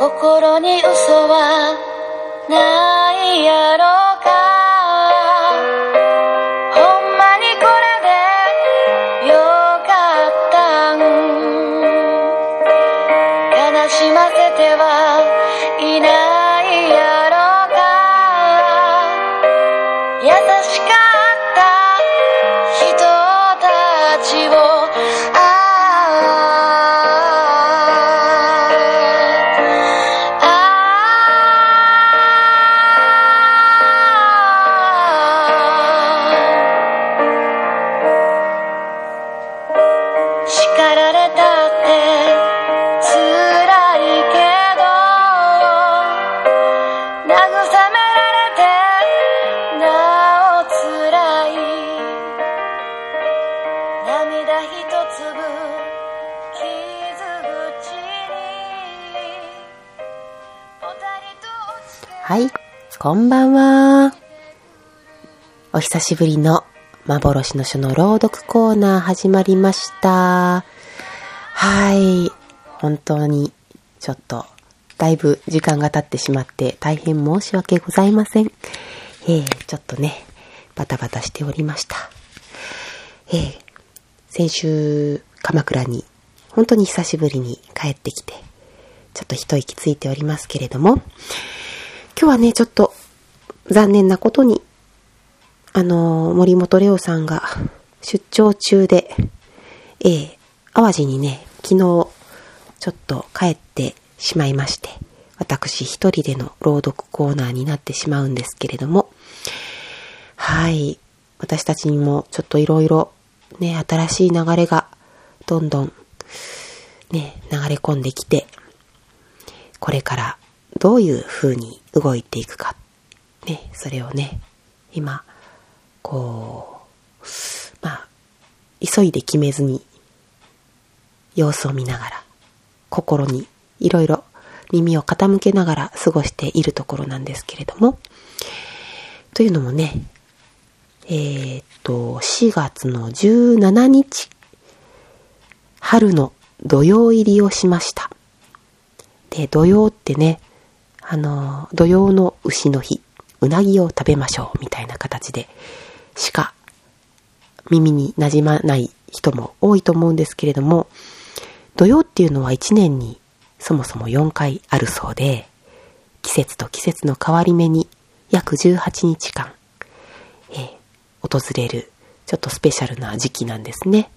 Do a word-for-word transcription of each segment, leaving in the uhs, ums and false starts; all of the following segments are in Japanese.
心に嘘はないやろうか。ほんまにこれでよかったん。悲しませてはいないやろうか。優しかった人たちをはい、こんばんは。お久しぶりの幻の書の朗読コーナー始まりました。はい、本当にちょっとだいぶ時間が経ってしまって大変申し訳ございません。えー、ちょっとねバタバタしておりました。えー、先週鎌倉に本当に久しぶりに帰ってきてちょっと一息ついておりますけれども、今日はねちょっと残念なことにあのー、森本レオさんが出張中で、えー、淡路にね昨日ちょっと帰ってしまいまして、私一人での朗読コーナーになってしまうんですけれども、はい、私たちにもちょっといろいろね新しい流れがどんどんね流れ込んできて、これからどういう風に動いていくかね、それをね今こうまあ急いで決めずに様子を見ながら心にいろいろ耳を傾けながら過ごしているところなんですけれども、というのもねえー、っとしがつのじゅうしちにち春の土曜入りをしました。で土曜ってねあの土曜の丑の日、うなぎを食べましょうみたいな形でしか耳に馴染まない人も多いと思うんですけれども、土曜っていうのはいちねんにそもそもよんかいあるそうで、季節と季節の変わり目に約じゅうはちにちかん、えー、訪れるちょっとスペシャルな時期なんですね。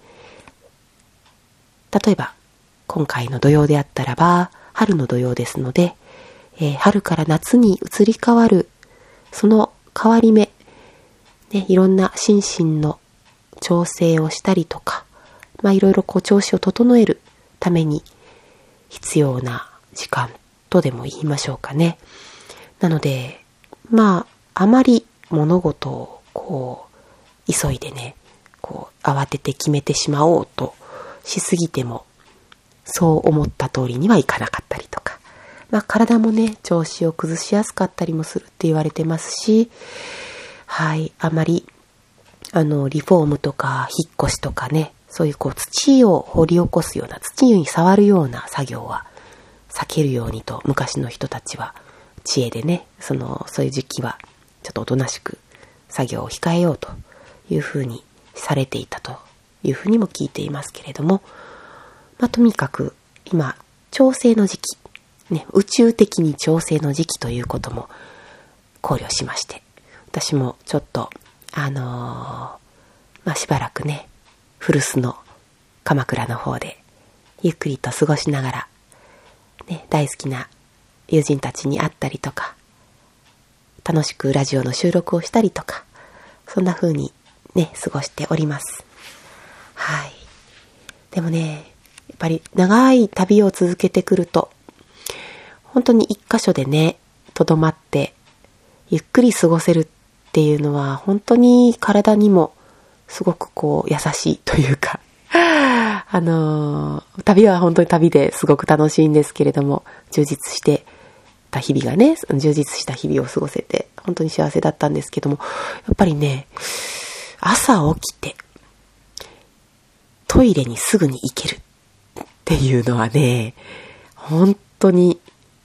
例えば今回の土曜であったらば春の土曜ですので、えー、春から夏に移り変わるその変わり目、ね、いろんな心身の調整をしたりとか、まあいろいろこう調子を整えるために必要な時間とでも言いましょうかね。なのでまああまり物事をこう急いでねこう慌てて決めてしまおうとしすぎてもそう思った通りにはいかなかったりとか、まあ体もね調子を崩しやすかったりもするって言われてますし、はい、あまりあのリフォームとか引っ越しとかね、そういうこう土を掘り起こすような土に触るような作業は避けるようにと昔の人たちは知恵でね、そのそういう時期はちょっとおとなしく作業を控えようというふうにされていたというふうにも聞いていますけれども、まあ、とにかく今調整の時期、ね、宇宙的に調整の時期ということも考慮しまして、私もちょっとあのー、まあしばらくね古巣の鎌倉の方でゆっくりと過ごしながら、ね、大好きな友人たちに会ったりとか、楽しくラジオの収録をしたりとか、そんな風にね過ごしております。はい。でもねやっぱり長い旅を続けてくると本当に一箇所でねとどまってゆっくり過ごせるっていうのは本当に体にもすごくこう優しいというかあのー、旅は本当に旅ですごく楽しいんですけれども、充実してた日々がね充実した日々を過ごせて本当に幸せだったんですけども、やっぱりね朝起きてトイレにすぐに行けるっていうのはね本当に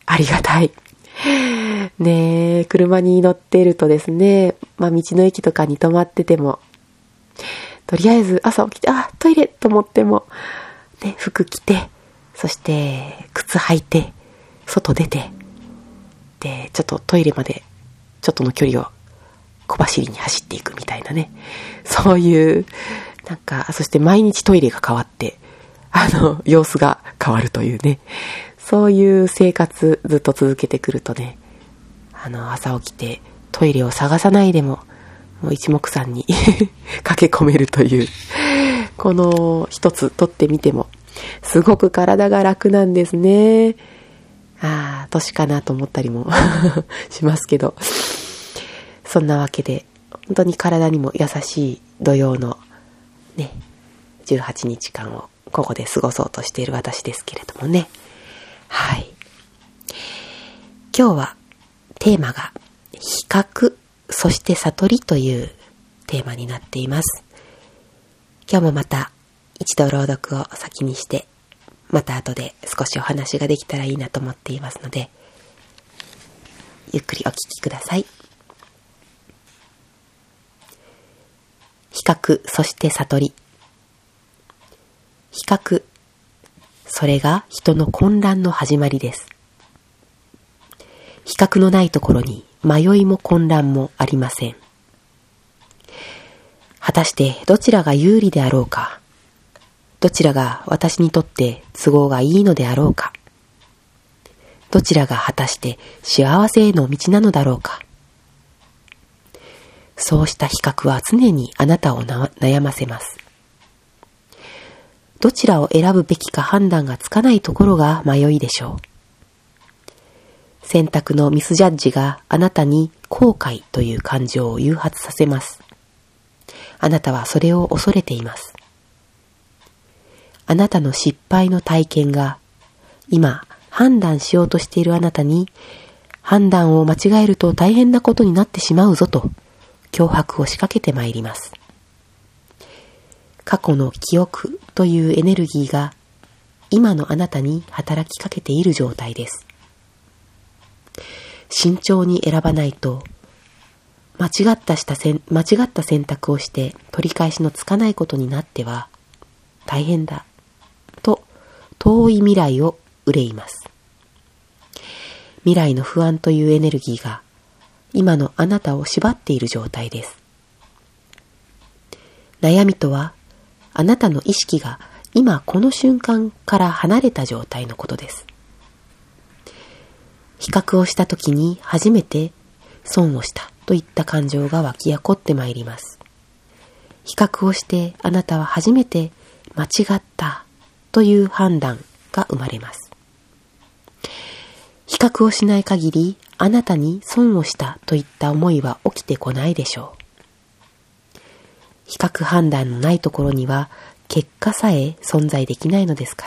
ありがたい。ねえ、車に乗っているとですね、まあ道の駅とかに止まってても、とりあえず朝起きて、あ、トイレと思っても、ね、服着て、そして靴履いて、外出て、で、ちょっとトイレまで、ちょっとの距離を小走りに走っていくみたいなね。そういう、なんか、そして毎日トイレが変わって、あの、様子が変わるというね。そういう生活ずっと続けてくるとね、あの、朝起きてトイレを探さないでも、もう一目散に駆け込めるという、この一つ取ってみても、すごく体が楽なんですね。ああ、年かなと思ったりもしますけど、そんなわけで、本当に体にも優しい土曜のね、じゅうはちにちかんをここで過ごそうとしている私ですけれどもね。はい。今日はテーマが比較、そして悟りというテーマになっています。今日もまた一度朗読を先にして、また後で少しお話ができたらいいなと思っていますので、ゆっくりお聞きください。比較、そして悟り。比較、それが人の混乱の始まりです。比較のないところに迷いも混乱もありません。果たしてどちらが有利であろうか、どちらが私にとって都合がいいのであろうか、どちらが果たして幸せへの道なのだろうか。そうした比較は常にあなたをな悩ませます。どちらを選ぶべきか判断がつかないところが迷いでしょう。選択のミスジャッジがあなたに後悔という感情を誘発させます。あなたはそれを恐れています。あなたの失敗の体験が今判断しようとしているあなたに、判断を間違えると大変なことになってしまうぞと脅迫を仕掛けてまいります。過去の記憶というエネルギーが今のあなたに働きかけている状態です。慎重に選ばないと間違ったした間違った選択をして取り返しのつかないことになっては大変だと遠い未来を憂います。未来の不安というエネルギーが今のあなたを縛っている状態です。悩みとはあなたの意識が今この瞬間から離れた状態のことです。比較をしたときに初めて損をしたといった感情が湧き起こってまいります。比較をしてあなたは初めて間違ったという判断が生まれます。比較をしない限りあなたに損をしたといった思いは起きてこないでしょう。比較判断のないところには結果さえ存在できないのですから。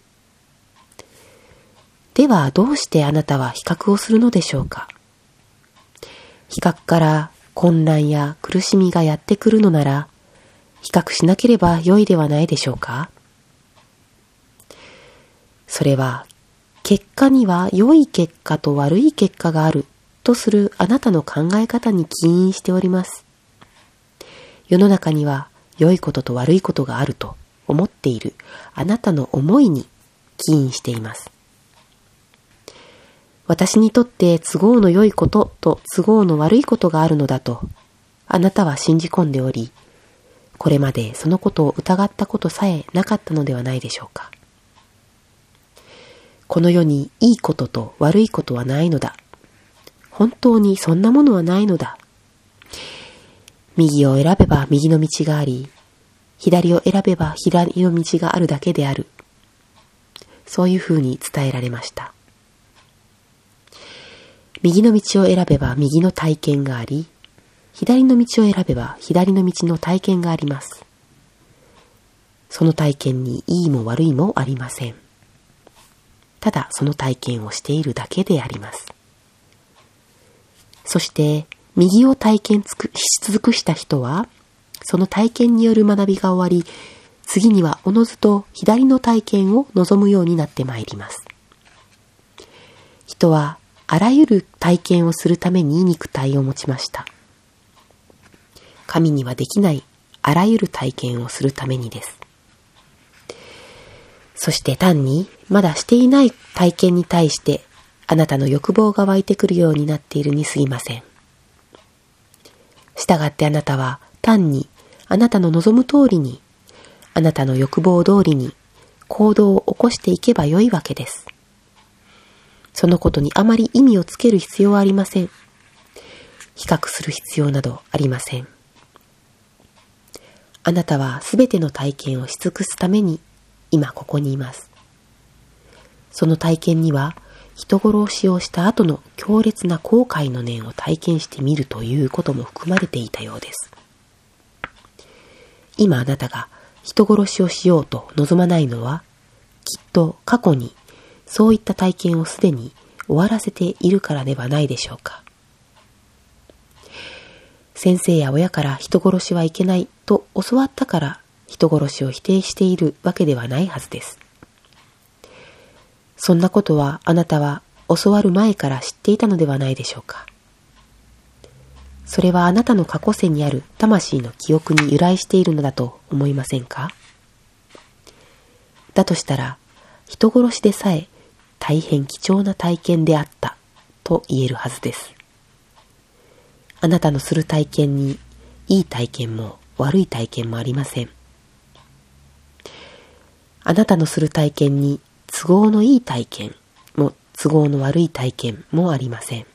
ではどうしてあなたは比較をするのでしょうか。比較から混乱や苦しみがやってくるのなら、比較しなければ良いではないでしょうか。それは結果には良い結果と悪い結果があるとするあなたの考え方に起因しております。世の中には良いことと悪いことがあると思っているあなたの思いに起因しています。私にとって都合の良いことと都合の悪いことがあるのだとあなたは信じ込んでおり、これまでそのことを疑ったことさえなかったのではないでしょうか。この世にいいことと悪いことはないのだ。本当にそんなものはないのだ。右を選べば右の道があり、左を選べば左の道があるだけである。そういうふうに伝えられました。右の道を選べば右の体験があり、左の道を選べば左の道の体験があります。その体験にいいも悪いもありません。ただその体験をしているだけであります。そして右を体験つくし尽くした人は、その体験による学びが終わり、次にはおのずと左の体験を望むようになってまいります。人人はあらゆる体験をするために肉体を持ちました。神にはできないあらゆる体験をするためにです。そして単にまだしていない体験に対してあなたの欲望が湧いてくるようになっているに過ぎません。したがってあなたは単にあなたの望む通りに、あなたの欲望通りに行動を起こしていけばよいわけです。そのことにあまり意味をつける必要はありません。比較する必要などありません。あなたはすべての体験をし尽くすために今ここにいます。その体験には人殺しをした後の強烈な後悔の念を体験してみるということも含まれていたようです。今あなたが人殺しをしようと望まないのは、きっと過去にそういった体験をすでに終わらせているからではないでしょうか。先生や親から人殺しはいけないと教わったから人殺しを否定しているわけではないはずです。そんなことはあなたは教わる前から知っていたのではないでしょうか。それはあなたの過去世にある魂の記憶に由来しているのだと思いませんか？だとしたら、人殺しでさえ大変貴重な体験であったと言えるはずです。あなたのする体験にいい体験も悪い体験もありません。あなたのする体験に都合のいい体験も都合の悪い体験もありません。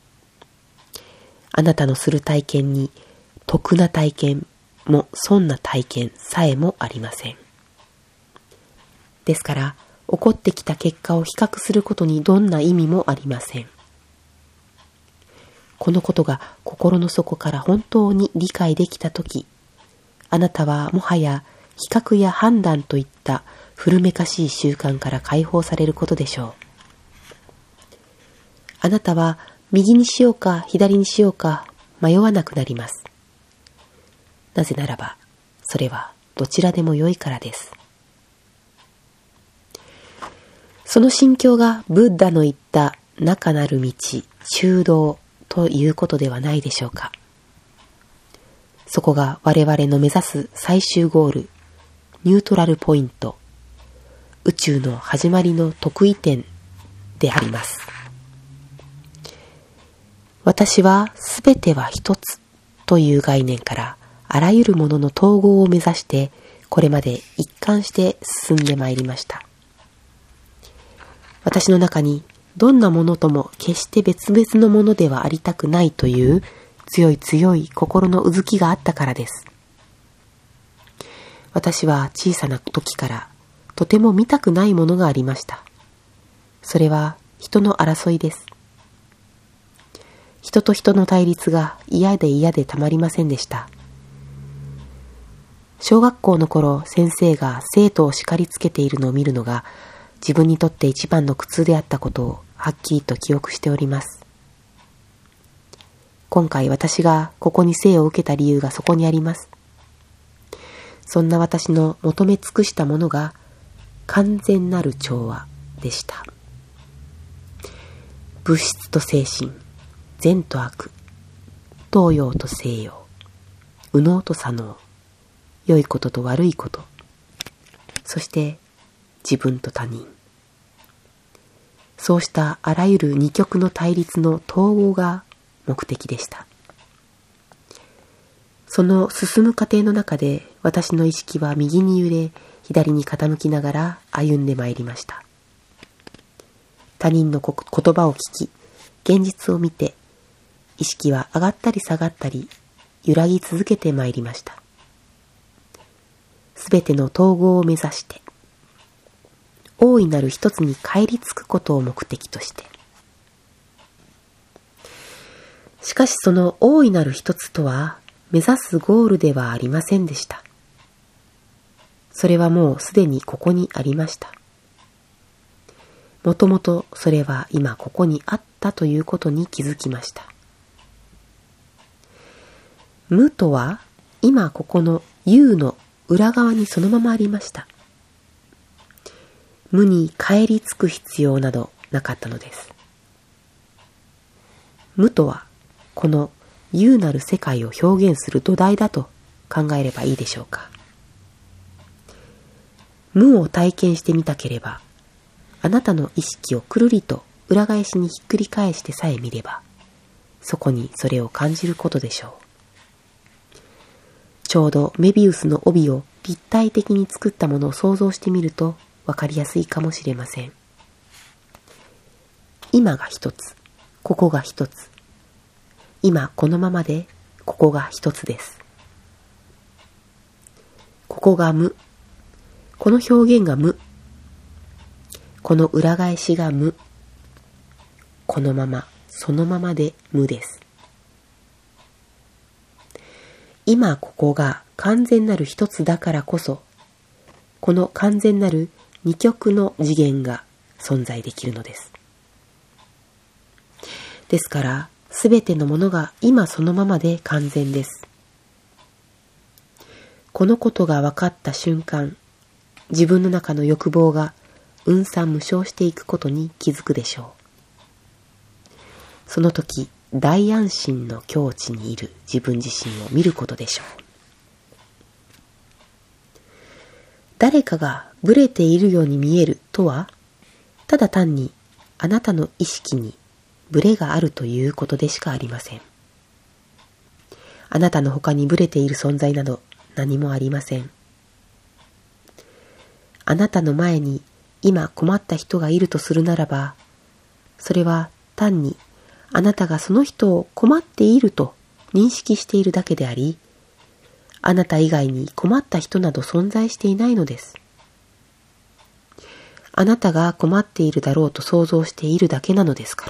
あなたのする体験に得な体験も損な体験さえもありません。ですから起こってきた結果を比較することにどんな意味もありません。このことが心の底から本当に理解できたとき、あなたはもはや比較や判断といった古めかしい習慣から解放されることでしょう。あなたは右にしようか左にしようか迷わなくなります。なぜならば、それはどちらでもよいからです。その心境がブッダの言った中なる道、中道ということではないでしょうか。そこが我々の目指す最終ゴール、ニュートラルポイント、宇宙の始まりの得意点であります。私はすべては一つという概念からあらゆるものの統合を目指してこれまで一貫して進んでまいりました。私の中にどんなものとも決して別々のものではありたくないという強い強い心のうずきがあったからです。私は小さな時からとても見たくないものがありました。それは人の争いです。人と人の対立が嫌で嫌でたまりませんでした。小学校の頃、先生が生徒を叱りつけているのを見るのが自分にとって一番の苦痛であったことをはっきりと記憶しております。今回私がここに生を受けた理由がそこにあります。そんな私の求め尽くしたものが完全なる調和でした。物質と精神、善と悪、東洋と西洋、右脳と左脳、良いことと悪いこと、そして自分と他人。そうしたあらゆる二極の対立の統合が目的でした。その進む過程の中で私の意識は右に揺れ、左に傾きながら歩んでまいりました。他人の言葉を聞き、現実を見て、意識は上がったり下がったり、揺らぎ続けてまいりました。すべての統合を目指して、大いなる一つに帰り着くことを目的として。しかしその大いなる一つとは、目指すゴールではありませんでした。それはもうすでにここにありました。もともとそれは今ここにあったということに気づきました。無とは今ここの有の裏側にそのままありました。無に帰り着く必要などなかったのです。 無とはこの有なる世界を表現する土台だと考えればいいでしょうか。無を体験してみたければ、あなたの意識をくるりと裏返しにひっくり返してさえ見れば、そこにそれを感じることでしょう。ちょうどメビウスの帯を立体的に作ったものを想像してみるとわかりやすいかもしれません。今が一つ、ここが一つ。今このままでここが一つです。ここが無。この表現が無。この裏返しが無。このまま、そのままで無です。今ここが完全なる一つだからこそ、この完全なる二極の次元が存在できるのです。ですから、すべてのものが今そのままで完全です。このことが分かった瞬間、自分の中の欲望が雲散無償していくことに気づくでしょう。その時、大安心の境地にいる自分自身を見ることでしょう。誰かがブレているように見えるとは、ただ単にあなたの意識にブレがあるということでしかありません。あなたの他にブレている存在など何もありません。あなたの前に今困った人がいるとするならば、それは単にあなたがその人を困っていると認識しているだけであり、あなた以外に困った人など存在していないのです。あなたが困っているだろうと想像しているだけなのですから。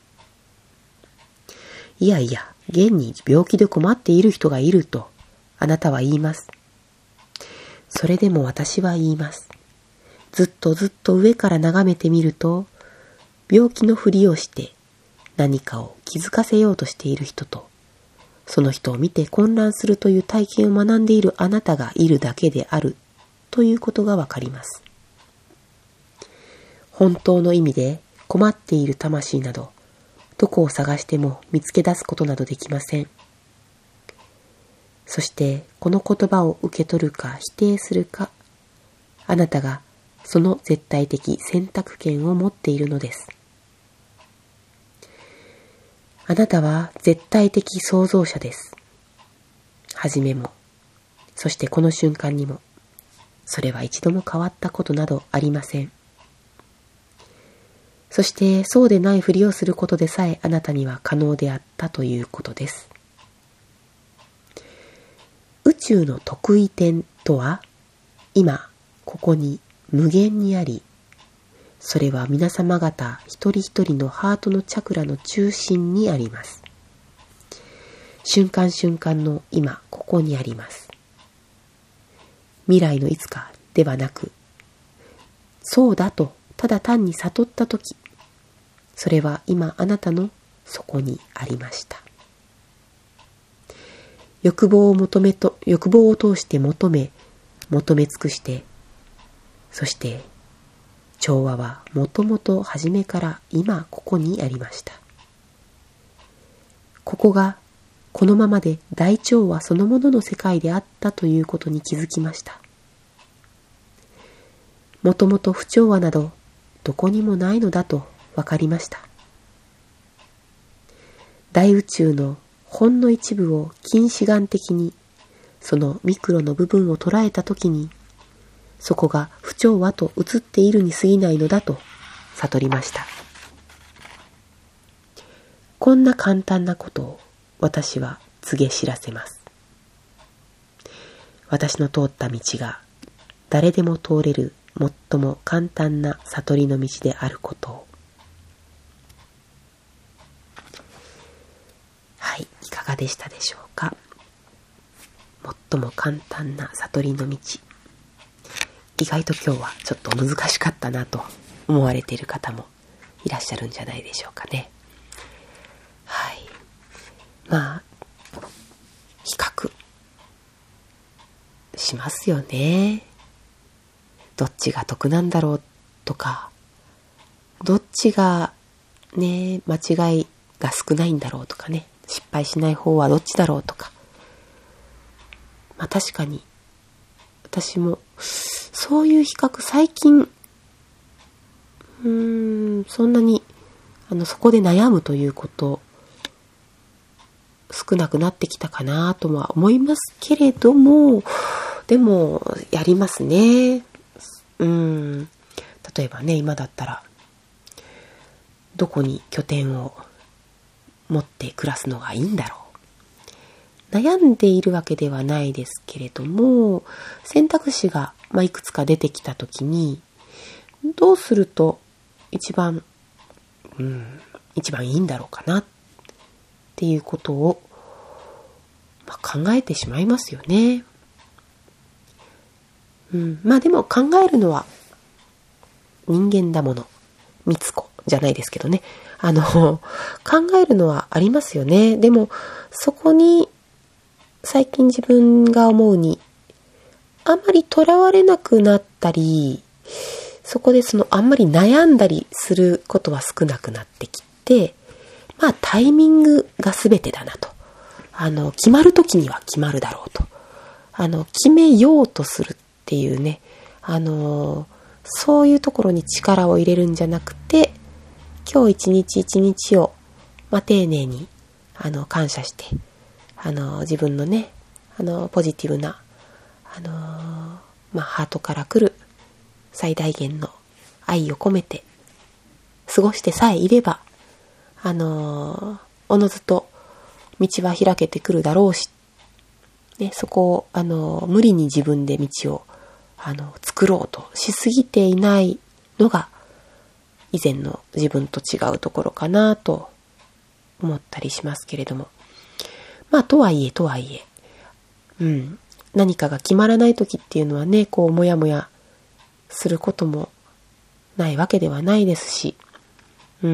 いやいや、現に病気で困っている人がいるとあなたは言います。それでも私は言います。ずっとずっと上から眺めてみると、病気のふりをして何かを気づかせようとしている人と、その人を見て混乱するという体験を学んでいるあなたがいるだけであるということがわかります。本当の意味で困っている魂など、どこを探しても見つけ出すことなどできません。そしてこの言葉を受け取るか否定するか、あなたがその絶対的選択権を持っているのです。あなたは絶対的創造者です。はじめも、そしてこの瞬間にも、それは一度も変わったことなどありません。そしてそうでないふりをすることでさえあなたには可能であったということです。宇宙の得意点とは、今ここに無限にあり、それは皆様方一人一人のハートのチャクラの中心にあります。瞬間瞬間の今ここにあります。未来のいつかではなく、そうだとただ単に悟ったとき、それは今あなたのそこにありました。欲望を求めと、欲望を通して求め、求め尽くして、そして調和はもともと初めから今ここにありました。ここがこのままで大調和そのものの世界であったということに気づきました。もともと不調和などどこにもないのだと分かりました。大宇宙のほんの一部を近視眼的にそのミクロの部分を捉えたときに、そこが不調和と映っているに過ぎないのだと悟りました。こんな簡単なことを私は告げ知らせます。私の通った道が誰でも通れる最も簡単な悟りの道であることを。はい、いかがでしたでしょうか。最も簡単な悟りの道。意外と今日はちょっと難しかったなと思われている方もいらっしゃるんじゃないでしょうかね。はい。まあ、比較しますよね。どっちが得なんだろうとか、どっちがね、間違いが少ないんだろうとかね、失敗しない方はどっちだろうとか。まあ確かに、私も、そういう比較最近、うーん、そんなに、あの、そこで悩むということ、少なくなってきたかなとは思いますけれども、でも、やりますね。うん。例えばね、今だったら、どこに拠点を持って暮らすのがいいんだろう。悩んでいるわけではないですけれども、選択肢が、まあ、いくつか出てきたときに、どうすると一番、うん、一番いいんだろうかなっていうことを、まあ、考えてしまいますよね。うん、まあでも考えるのは人間だもの、みつこじゃないですけどね。あの、考えるのはありますよね。でも、そこに最近自分が思うに、あんまりとらわれなくなったり、そこでそのあんまり悩んだりすることは少なくなってきて、まあタイミングが全てだなと。あの、決まるときには決まるだろうと。あの、決めようとするっていうね、あの、そういうところに力を入れるんじゃなくて、今日一日一日を、まあ、丁寧に、あの、感謝して、あの、自分のね、あの、ポジティブな、あの、まあ、ハートから来る最大限の愛を込めて、過ごしてさえいれば、あの、おのずと道は開けてくるだろうし、ね、そこを、あの、無理に自分で道を、あの、作ろうとしすぎていないのが、以前の自分と違うところかなと思ったりしますけれども。まあ、とはいえ、とはいえ、うん、何かが決まらない時っていうのはね、こう、もやもやすることもないわけではないですし、うん、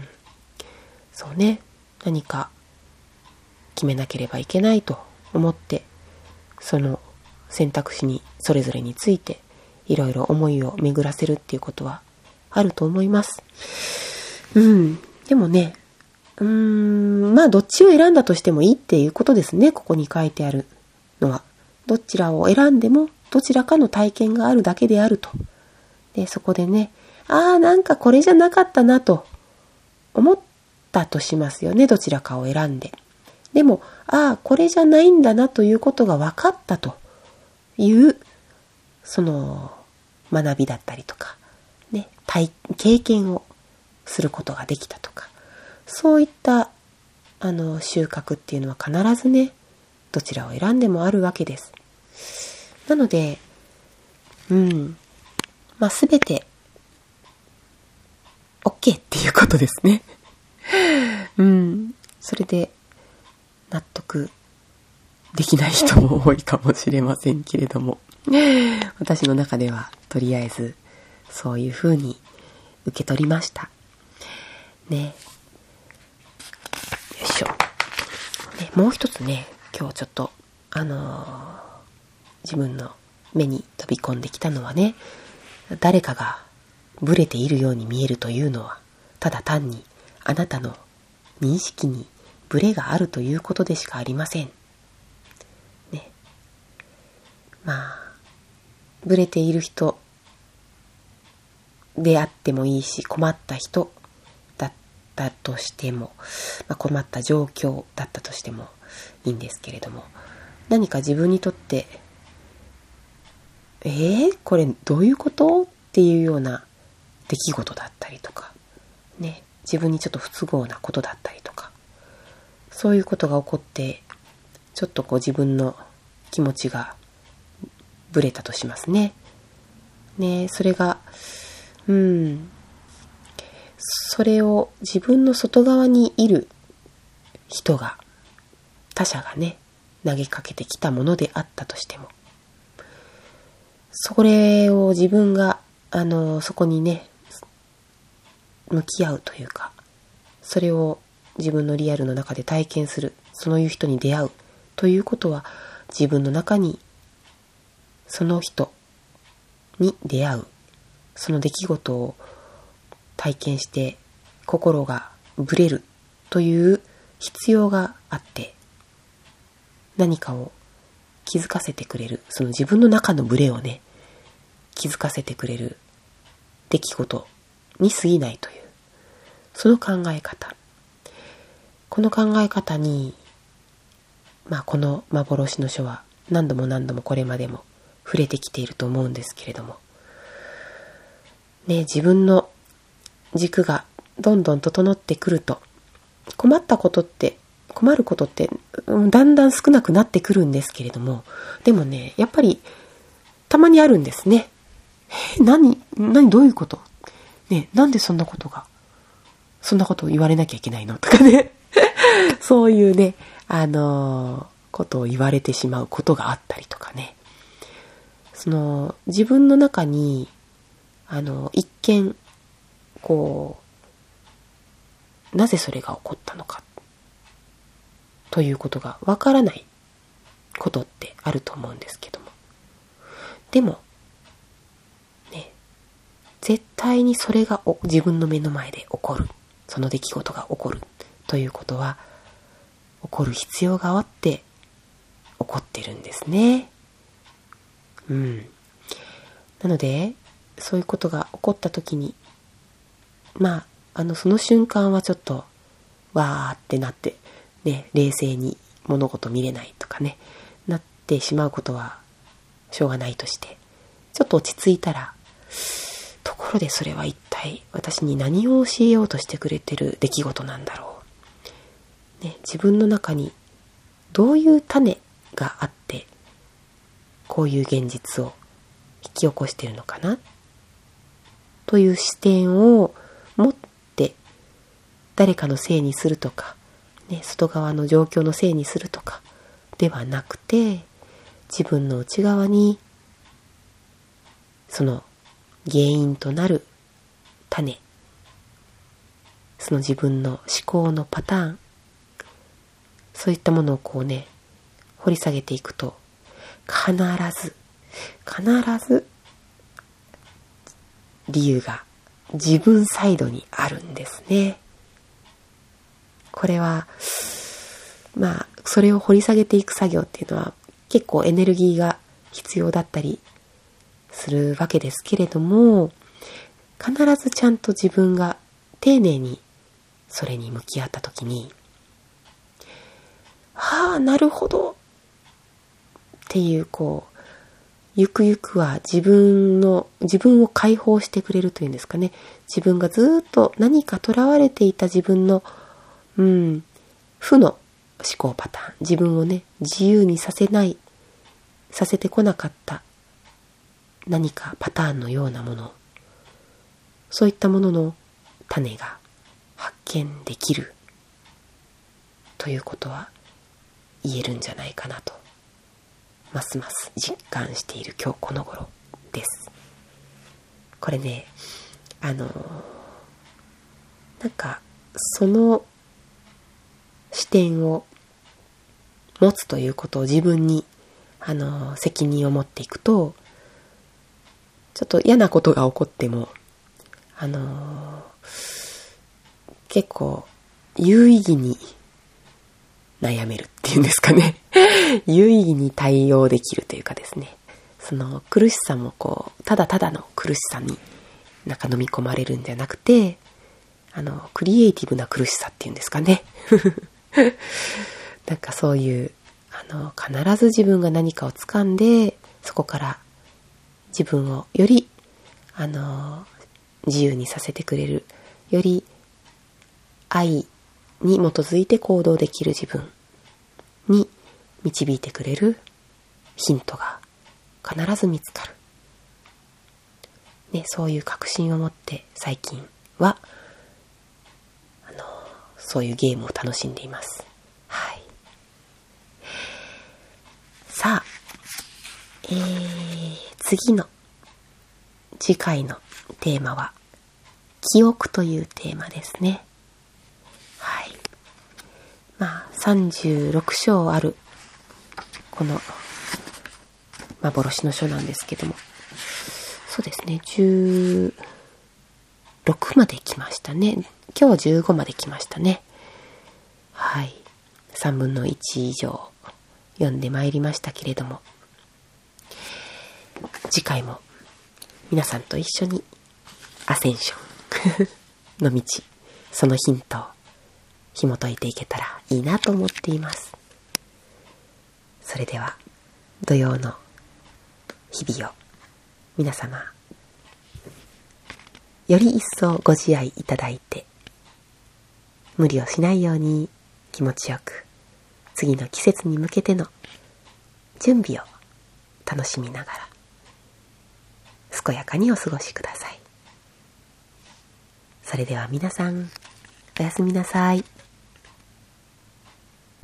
そうね、何か決めなければいけないと思って、その選択肢にそれぞれについていろいろ思いを巡らせるっていうことはあると思います。うん。でもね、うーん、まあどっちを選んだとしてもいいっていうことですね。ここに書いてあるのは。どちらを選んでもどちらかの体験があるだけであると。で、そこでね、ああ、なんかこれじゃなかったなと思ったとしますよね。どちらかを選んで。でも、ああ、これじゃないんだなということが分かったという、その学びだったりとか、ね、体経験をすることができたとか、そういったあの収穫っていうのは必ずね、どちらを選んでもあるわけです。なので、うん、まあすべて OK っていうことですね。うん、それで納得できない人も多いかもしれませんけれども、私の中ではとりあえずそういう風に受け取りましたね。よいしょ、ね、もう一つね、今日ちょっとあのー、自分の目に飛び込んできたのはね、誰かがブレているように見えるというのはただ単にあなたの認識にブレがあるということでしかありませんね。まあブレている人であってもいいし、困った人だったとしても、まあ、困った状況だったとしてもいいんですけれども、何か自分にとってえー、これどういうことっていうような出来事だったりとかね、自分にちょっと不都合なことだったりとか、そういうことが起こってちょっとこう自分の気持ちがブレたとしますね。ね、それがうん、それを自分の外側にいる人が、他者がね、投げかけてきたものであったとしても、それを自分が、あの、そこにね、向き合うというか、それを自分のリアルの中で体験する、そういう人に出会うということは、自分の中にその人に出会う、その出来事を体験して心がブレるという必要があって、何かを気づかせてくれる、その自分の中のブレをね、気づかせてくれる出来事に過ぎないという、その考え方。この考え方に、まあこの幻の書は何度も何度もこれまでも触れてきていると思うんですけれども、ね、自分の軸がどんどん整ってくると、困ったことって、困ることってだんだん少なくなってくるんですけれども、でもね、やっぱりたまにあるんですね。え、何、何、どういうことね、なんでそんなことが、そんなことを言われなきゃいけないのとかね。そういうね、あのー、ことを言われてしまうことがあったりとかね。その、自分の中に、あの、一見、こう、なぜそれが起こったのか、ということがわからないことってあると思うんですけども。でも、ね、絶対にそれが自分の目の前で起こる。その出来事が起こるということは、起こる必要があって起こってるんですね。うん。なので、そういうことが起こったときに、まあ、あの、その瞬間はちょっと、わーってなって、ね、冷静に物事見れないとかね、なってしまうことはしょうがないとして、ちょっと落ち着いたら、ところでそれは一体私に何を教えようとしてくれてる出来事なんだろう。ね、自分の中にどういう種があって、こういう現実を引き起こしているのかなという視点を持って誰かのせいにするとか、ね、外側の状況のせいにするとかではなくて、自分の内側にその原因となる種、その自分の思考のパターン、そういったものをこうね、掘り下げていくと、必ず、必ず理由が自分サイドにあるんですね。これは、まあ、それを掘り下げていく作業っていうのは結構エネルギーが必要だったりするわけですけれども、必ずちゃんと自分が丁寧にそれに向き合ったときに、はあ、なるほどっていう、こう、ゆくゆくは自分の、自分を解放してくれるというんですかね。自分がずっと何か囚われていた自分の、うん、負の思考パターン、自分をね、自由にさせない、させてこなかった何かパターンのようなもの、そういったものの種が発見できるということは言えるんじゃないかなと、ますます実感している今日この頃です。これね、あのなんかその視点を持つということを自分にあの責任を持っていくと、ちょっと嫌なことが起こってもあの結構有意義に悩めるっていうんですかね有意義に対応できるというかですね、その苦しさもこうただただの苦しさになんか飲み込まれるんじゃなくて、あのクリエイティブな苦しさっていうんですかねなんかそういうあの必ず自分が何かを掴んで、そこから自分をよりあの自由にさせてくれる、より愛に基づいて行動できる自分に導いてくれるヒントが必ず見つかる、ね、そういう確信を持って最近はあのそういうゲームを楽しんでいます。はい。さあ、えー、次の次回のテーマは記憶というテーマですね。はい。まあさんじゅうろく章あるこの幻の書なんですけども、そうですね、じゅうろくまで来ましたね。今日はじゅうごまで来ましたね。 はい、さんぶんのいち以上読んでまいりましたけれども、次回も皆さんと一緒にアセンションの道、そのヒントを紐解いていけたらいいなと思っています。それでは土曜の日々を皆様より一層ご自愛いただいて、無理をしないように気持ちよく次の季節に向けての準備を楽しみながら健やかにお過ごしください。それでは皆さん、おやすみなさい。